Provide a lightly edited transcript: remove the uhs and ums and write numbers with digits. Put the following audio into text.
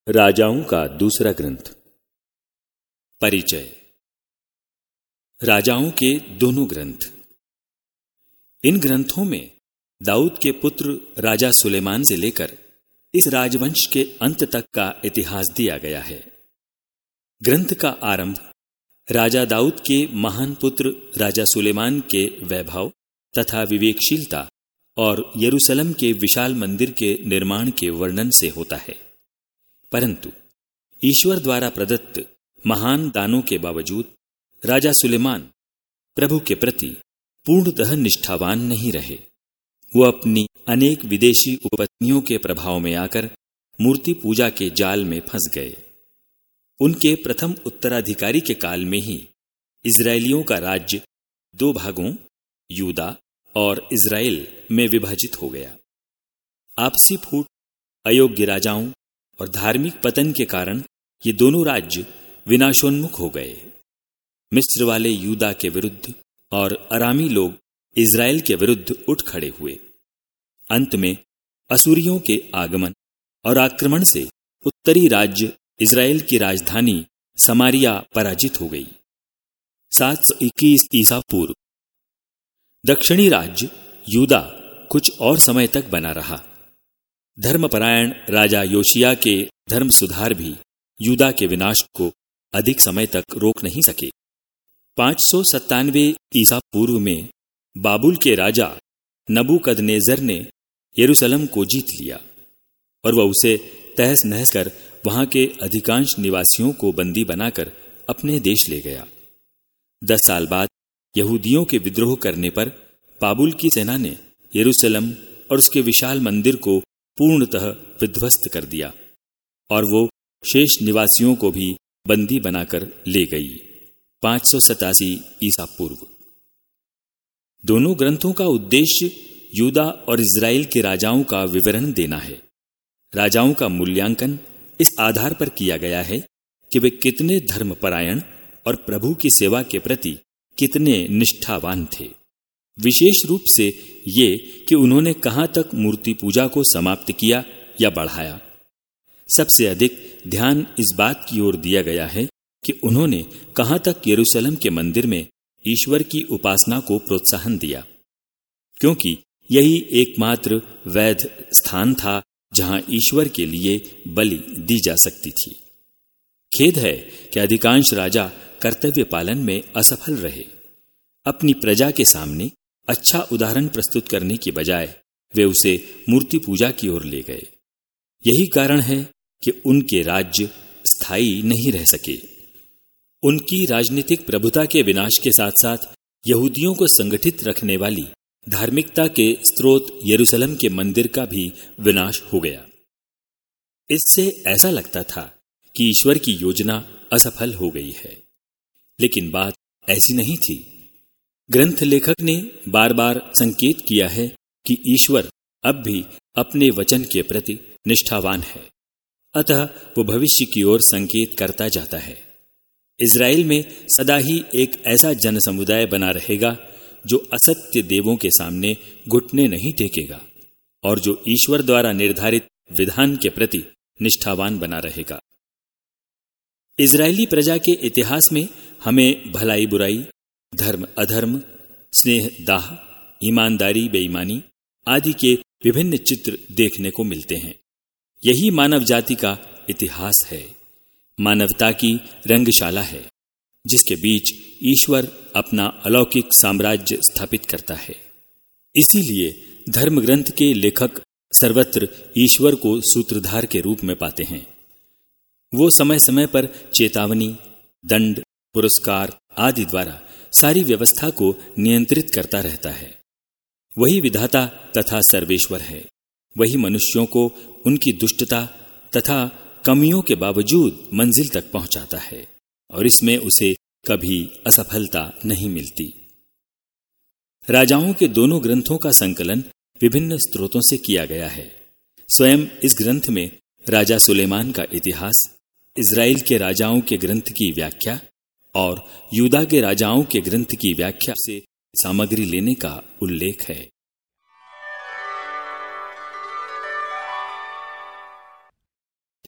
राजाओं का दूसरा ग्रंथ। परिचय। राजाओं के दोनों ग्रंथ। इन ग्रंथों में दाऊद के पुत्र राजा सुलेमान से लेकर इस राजवंश के अंत तक का इतिहास दिया गया है। ग्रंथ का आरंभ राजा दाऊद के महान पुत्र राजा सुलेमान के वैभव तथा विवेकशीलता और यरूशलेम के विशाल मंदिर के निर्माण के वर्णन से होता है। परंतु ईश्वर द्वारा प्रदत्त महान दानों के बावजूद राजा सुलेमान प्रभु के प्रति पूर्णतः निष्ठावान नहीं रहे। वो अपनी अनेक विदेशी उपपत्नियों के प्रभाव में आकर मूर्ति पूजा के जाल में फंस गए। उनके प्रथम उत्तराधिकारी के काल में ही इजरायलियों का राज्य दो भागों यूदा और इजराइल में विभाजित हो गया। आपसी फूट, अयोग्य राजाओं और धार्मिक पतन के कारण ये दोनों राज्य विनाशोन्मुख हो गए। मिस्र वाले यूदा के विरुद्ध और अरामी लोग इजराइल के विरुद्ध उठ खड़े हुए। अंत में असुरियों के आगमन और आक्रमण से उत्तरी राज्य इजराइल की राजधानी समारिया पराजित हो गई। 721 ईसा पूर्व। दक्षिणी राज्य यूदा कुछ और समय तक बना रहा। धर्मपरायण राजा योशिया के धर्म सुधार भी यूदा के विनाश को अधिक समय तक रोक नहीं सके। 597 ईसा पूर्व में बाबुल के राजा नबूकदनेजर ने यरूशलेम को जीत लिया और वह उसे तहस नहस कर वहां के अधिकांश निवासियों को बंदी बनाकर अपने देश ले गया। 10 साल बाद यहूदियों के विद्रोह करने पर बाबुल की सेना ने यरूशलेम और उसके विशाल मंदिर को पूर्णतः विध्वस्त कर दिया और वो शेष निवासियों को भी बंदी बनाकर ले गई। 587 ईसा पूर्व। दोनों ग्रंथों का उद्देश्य यूदा और इजराइल के राजाओं का विवरण देना है। राजाओं का मूल्यांकन इस आधार पर किया गया है कि वे कितने धर्मपरायण और प्रभु की सेवा के प्रति कितने निष्ठावान थे। विशेष रूप से ये कि उन्होंने कहां तक मूर्ति पूजा को समाप्त किया या बढ़ाया। सबसे अधिक ध्यान इस बात की ओर दिया गया है कि उन्होंने कहां तक यरूशलेम के मंदिर में ईश्वर की उपासना को प्रोत्साहन दिया, क्योंकि यही एकमात्र वैध स्थान था जहां ईश्वर के लिए बलि दी जा सकती थी। खेद है कि अधिकांश राजा कर्तव्य पालन में असफल रहे। अपनी प्रजा के सामने अच्छा उदाहरण प्रस्तुत करने की बजाय वे उसे मूर्ति पूजा की ओर ले गए। यही कारण है कि उनके राज्य स्थायी नहीं रह सके। उनकी राजनीतिक प्रभुता के विनाश के साथ साथ यहूदियों को संगठित रखने वाली धार्मिकता के स्रोत यरूशलेम के मंदिर का भी विनाश हो गया। इससे ऐसा लगता था कि ईश्वर की योजना असफल हो गई है, लेकिन बात ऐसी नहीं थी। ग्रंथ लेखक ने बार बार संकेत किया है कि ईश्वर अब भी अपने वचन के प्रति निष्ठावान है, अतः वो भविष्य की ओर संकेत करता जाता है। इजराइल में सदा ही एक ऐसा जन समुदाय बना रहेगा जो असत्य देवों के सामने घुटने नहीं टेकेगा और जो ईश्वर द्वारा निर्धारित विधान के प्रति निष्ठावान बना रहेगा। इजरायली प्रजा के इतिहास में हमें भलाई बुराई, धर्म अधर्म, स्नेह दाह, ईमानदारी बेईमानी आदि के विभिन्न चित्र देखने को मिलते हैं। यही मानव जाति का इतिहास है, मानवता की रंगशाला है, जिसके बीच ईश्वर अपना अलौकिक साम्राज्य स्थापित करता है। इसीलिए धर्म ग्रंथ के लेखक सर्वत्र ईश्वर को सूत्रधार के रूप में पाते हैं। वो समय समय पर चेतावनी, दंड, पुरस्कार आदि द्वारा सारी व्यवस्था को नियंत्रित करता रहता है। वही विधाता तथा सर्वेश्वर है। वही मनुष्यों को उनकी दुष्टता तथा कमियों के बावजूद मंजिल तक पहुंचाता है और इसमें उसे कभी असफलता नहीं मिलती। राजाओं के दोनों ग्रंथों का संकलन विभिन्न स्रोतों से किया गया है। स्वयं इस ग्रंथ में राजा सुलेमान का इतिहास, इजराइल के राजाओं के ग्रंथ की व्याख्या और यूदा के राजाओं के ग्रंथ की व्याख्या से सामग्री लेने का उल्लेख है।